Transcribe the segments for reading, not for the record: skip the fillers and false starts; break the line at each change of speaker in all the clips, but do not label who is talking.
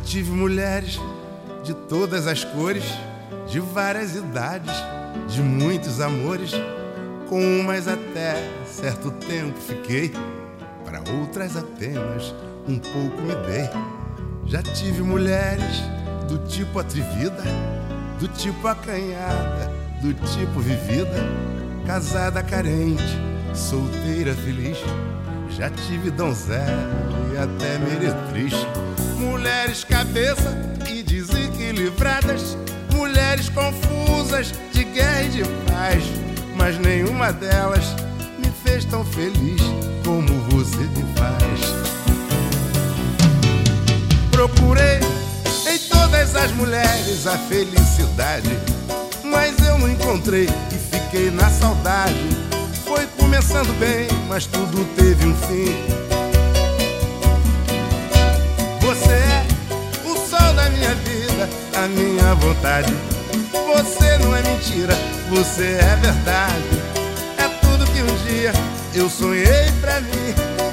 tive mulheres de todas as cores, de várias idades, de muitos amores. Com umas até certo tempo fiquei, para outras apenas um pouco me dei. Já tive mulheres do tipo atrevida, do tipo acanhada, do tipo vivida, casada carente, solteira feliz. Já tive donzela e até meretriz. Mulheres cabeça e desequilibradas, mulheres confusas de guerra e de paz, mas nenhuma delas me fez tão feliz como você me faz. Procurei em todas as mulheres a felicidade, mas eu não encontrei e fiquei na saudade. Foi começando bem, mas tudo teve um fim. Você é o sol da minha vida, a minha vontade. Você não é mentira, você é verdade. É tudo que um dia eu sonhei pra mim.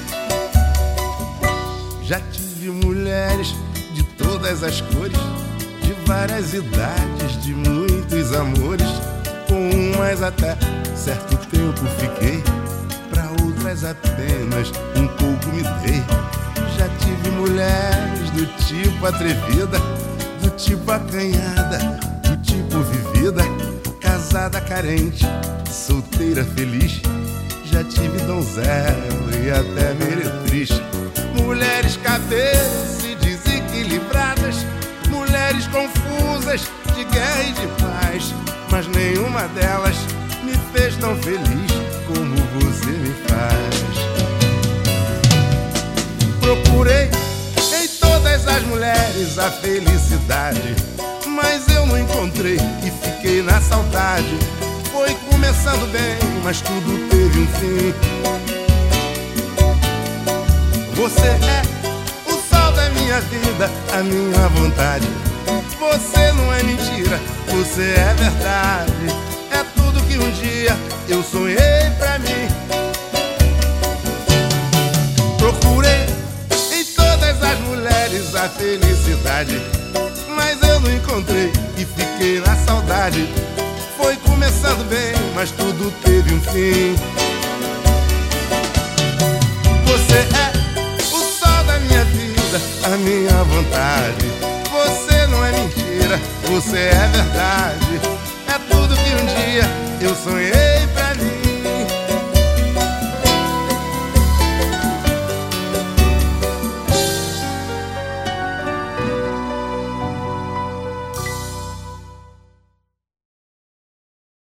Já tive mulheres de todas as cores, de várias idades, de muitos amores. Com umas até certo tempo fiquei, pra outras apenas um pouco me dei. Já tive mulheres do tipo atrevida, do tipo acanhada, do tipo vivida, casada carente, solteira feliz. Já tive donzela e até meretriz. Mulheres cabeças e desequilibradas, mulheres confusas de guerra e de paz, mas nenhuma delas me fez tão feliz como você me faz. Procurei em todas as mulheres a felicidade, mas eu não encontrei e fiquei na saudade. Foi começando bem, mas tudo teve um fim. Você é o sol da minha vida, a minha vontade. Você não é mentira, você é verdade. É tudo que um dia eu sonhei pra mim. Procurei em todas as mulheres a felicidade, mas eu não encontrei e fiquei na saudade. Foi começando bem, mas tudo teve um fim. Você é o sol da minha vida, a minha vontade. Você não é mentira, você é verdade. É tudo que um dia eu sonhei